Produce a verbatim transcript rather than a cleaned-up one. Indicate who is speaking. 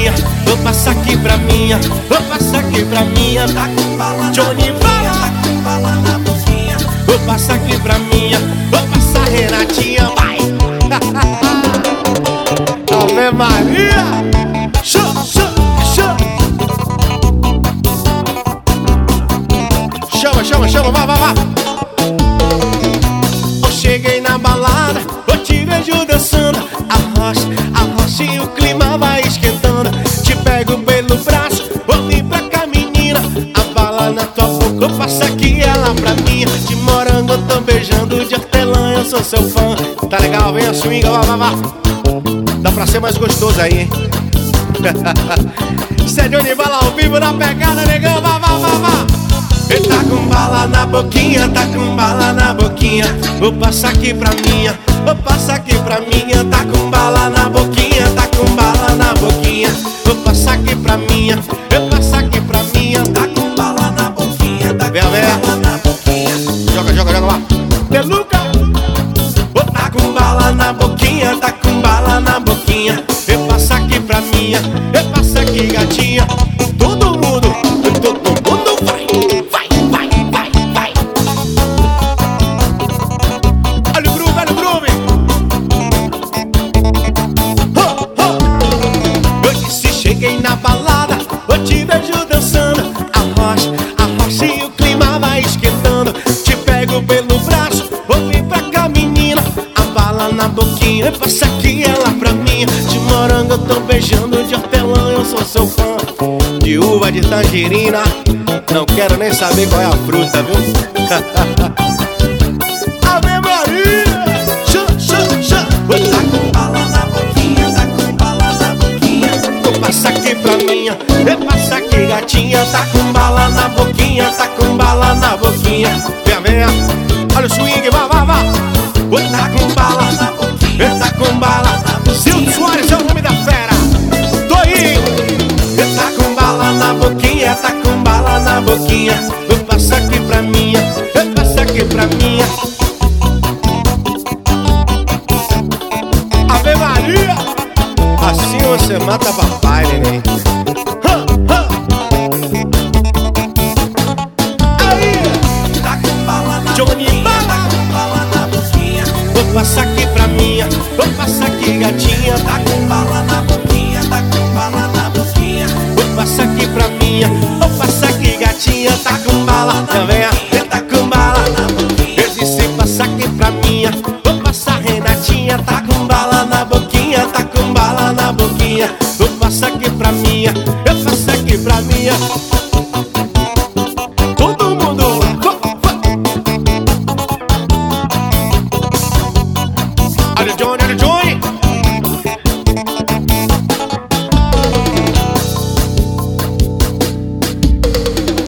Speaker 1: minha, vou passar aqui pra minha, vou passar aqui pra minha. Tá com bala, Johnny bala, tá com bala na boquinha. Vou passar aqui pra minha, vou passar Renatinha, vai. Ave Maria, show, show, show. Chama, chama, chama, vai, vai, vai. Eu cheguei na balada, eu te vejo dançando. Arrocha, arrocha e o clima vai esquentando. Te pego pelo braço, vou vir pra cá, menina. A bala na tua boca, eu passo aqui ela pra mim. De morango eu tô beijando, de hortelã eu sou seu fã. Tá legal, vem a swinga, vai, vai, vai. Dá pra ser mais gostoso aí, hein? Isso é Johnny Bala ao vivo na pegada, negão, vai, vai, vai, vai. Ele tá com bala na boquinha, tá com bala na boquinha. Vou passar aqui pra minha, vou passar aqui pra minha. Tá com bala na boquinha, tá com bala na boquinha. Vou passar aqui pra minha, eu passar aqui pra minha. Tá com bala na boquinha, tá com bala na boquinha. Joga, joga, joga lá. Peluca! Vou tá com bala na boquinha, tá com bala na boquinha. Eu passar aqui pra minha, eu passar aqui, gatinha. Todo mundo, todo mundo vai. Cheguei na balada, eu te vejo dançando. Arrocha, arrocha e o clima vai esquentando. Te pego pelo braço, vou vir pra cá, menina. A bala na boquinha, passa aqui ela pra mim. De morango eu tô beijando, de hortelã eu sou seu fã. De uva, de tangerina, não quero nem saber qual é a fruta, viu? Ave Maria! Xô, xô, xô. Tá com bala na boquinha, tá com bala na boquinha. Vou passar aqui pra minha, eu passo aqui, gatinha. Tá com bala na boquinha, tá com bala na boquinha. Venha, venha, olha o swing, vai, vai, vai. Vou tá com bala na boquinha, eu tá com bala na boquinha. Silvio Soares é o nome da fera. Tô aí. Eu tá com bala na boquinha, tá com bala na boquinha. Vou passar aqui pra minha, eu passo aqui pra minha. Ave Maria! Assim você mata papai, neném. Aí! Tá com bala na Johnny Bala, tá com bala na boquinha. Vou passar aqui pra minha, vou passar aqui, gatinha. Tá com bala na boquinha, tá com bala na boquinha. Vou passar aqui pra minha, vou passar aqui, gatinha. Tá com bala, também, tá com bala na boquinha. Eu disse passar aqui pra minha, vou passar Renatinha. Tá com bala na boquinha, tá com bala na boquinha. Vou passar aqui pra minha, eu passo aqui pra minha.